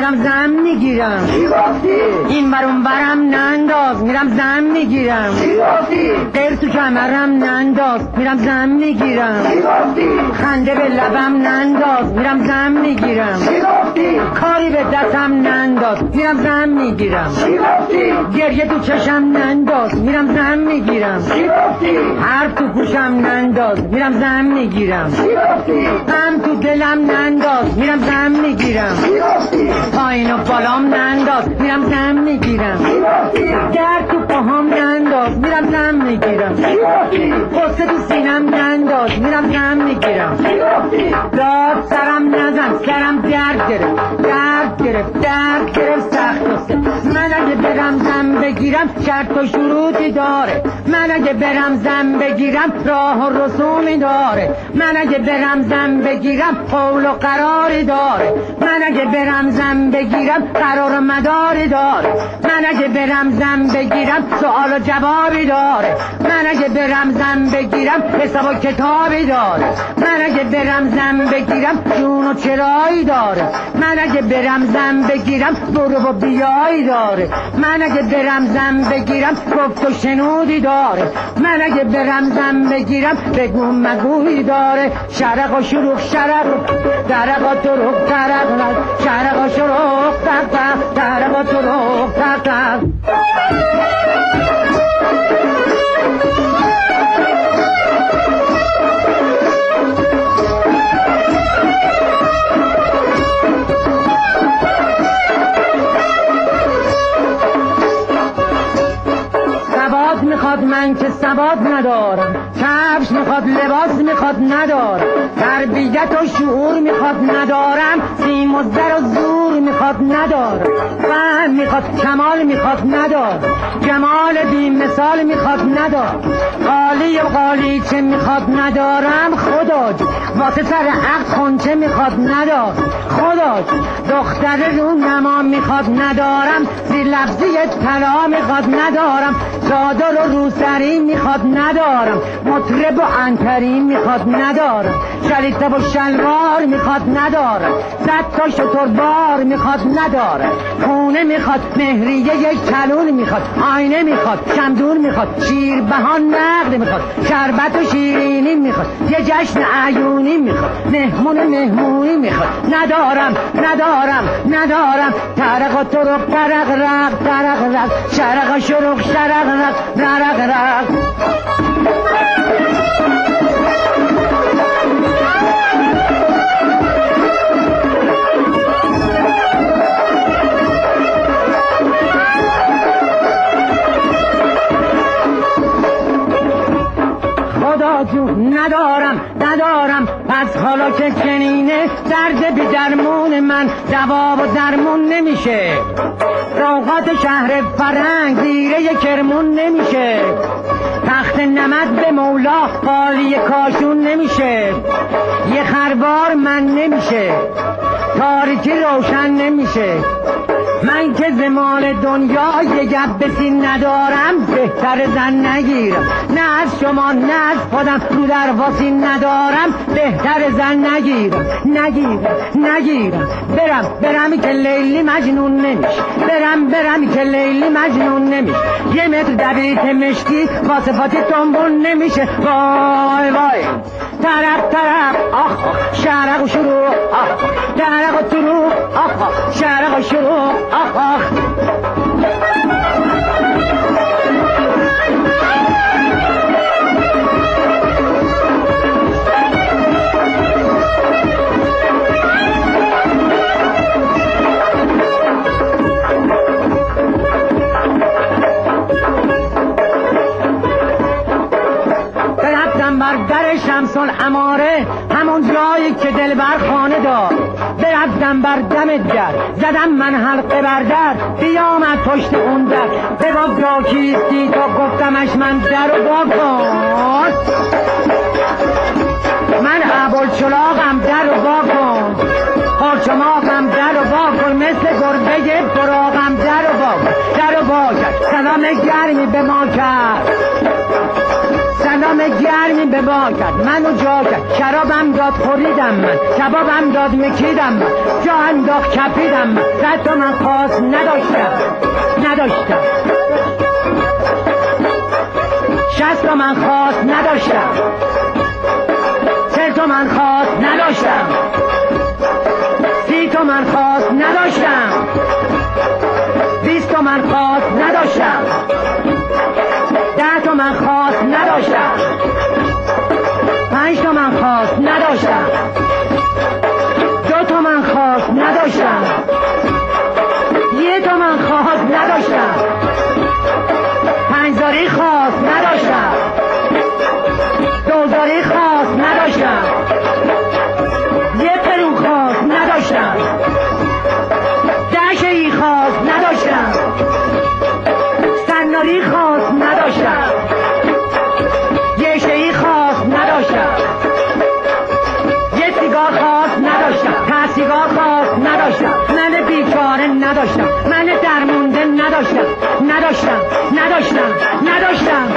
میرم زن میگیرم. این برون برم ننداز میرم زن میگیرم. غیر تو کمرم ننداز میرم زن میگیرم. خنده به لبم ننداز میرم زن میگیرم. کاری به دستم ننداز میرم زن میگیرم. گریه تو چشم ننداز میرم زن میگیرم. حرف تو گوشم ننداز میرم زن میگیرم. غم تو دلم ننداز میرم زن میگیرم. پایین و بالام ننداز میرم زن میگیرم. درد تو پاهام ننداز میرم زن میگیرم. قصه تو سینم ننداز میرم زن میگیرم. داد سرم نزن سرم درد گرفت سخت. من اگه برم زن بگیرم شرط و شروطی داره. من اگه برم زن بگیرم راه و رسومی داره. من اگه برم زن بگیرم قول و قراری داره. من اگه برم زن بگیرم قرار و مداری داره. من اگه برم زن بگیرم سوال و جوابی داره. من اگه برم زن بگیرم حساب و کتابی داره. من اگه برم زن بگیرم جون و چرایی داره. من اگه برم زن بگیرم برو و بیایی داره. من اگه برم زن بگیرم گفت و شنودی داره. من اگه برم زن بگیرم بگو مگوی داره. شرق و شروع شرق درق و طرق درق شرق و شروع درق و طرق درق. میخواد من که ثبات ندارم. کفش میخواد لباس میخواد ندارم. تربیت و شعور میخواد ندارم. سیم و زر و زور میخواد ندارم. فهم میخواد کمال میخواد ندارم. جمال بی مثال میخواد ندارم. قالی و قالی چه میخواد ندارم. خدا جو واسه سر عقل خونچه میخواد ندارم. خدا جو دختر رو نما میخواد ندارم. زیر لفظی طلا میخواد ندارم. زادر و روسری میخواد ندارم. مطرب و عنتری میخواد ندارم. شلیته و شلوار میخواد ندارم. صد تا شتر بار میخواد ندارم. خونه میخواد مهریه یک کلون میخواد. آینه میخواد شمدون میخواد. شیر بهان نقد میخواد. شربت و شیرینی میخواد. یه جشن عیونی میخواد. مهمونی میخواد. ندارم ترق و طرق ترق رق شرق و شروق شرق رق. خدا جو ندارم پس حالا که چنینه درد بی درمون من جواب و درمون نمیشه. روغات شهر فرنگ زیره کرمون نمیشه. تخت نمد به مولا قالی کاشون نمیشه. یه خروار من نمیشه. تاریکی روشن نمیشه. من که زمان دنیا یه گپ به سین ندارم. بهتر زن نگیرم. نه از شما نه از خودم رو در واسین ندارم. بهتر زن نگیرم. برم که لیلی مجنون نمیش. برم که لیلی مجنون نمیش. یه متر دبیت مشکی واسه فاتی تنبون نمیشه. وای طرق آخ شرق و شروع آخ درق و طروق آخ شرق و شروع آخ. بر در شمس العماره همون جایی که دلبر خانه دار. برفتم بر دم در زدم من حلقه بر در. بیامد پشت اون در بگفت کیستی تو گفتمش من در و با کن. من ابوالچلاقم در و با کن. پرچماقم در و با کن. مثل گربه براقم در و با کرد. سلام گرمی به ما کرد. سلام گرمی به با کرد منو جا کرد، شرابم داد خوریدم من، کبابم داد مکیدم من، جا انداخت کپیدم من، 100 تومن خواست نداشتم 60 تومن خواست نداشتم، 40 تومن خواست نداشتم، 30 تومن خواست نداشتم، 20 تومن خواست نداشتم، 10 تومن خواست نداشتم، 5 تومن خواست نداشتم، 2 تومن خواست نداشتم، 1 تومن خواست نداشتم، 5 زاری خواست نداشتم، 2 زاری خواست نداشتم، 1 پرو خواست نداشتم، 10 شیعی خواست نداشتم، سناری خواست نداشتم، 1 شیعی خواست نداشتم، 1 سیگار خواست نداشتم، 10 سیگار خواست نداشتم، من بیچاره نداشتم، من درمونده نداشتم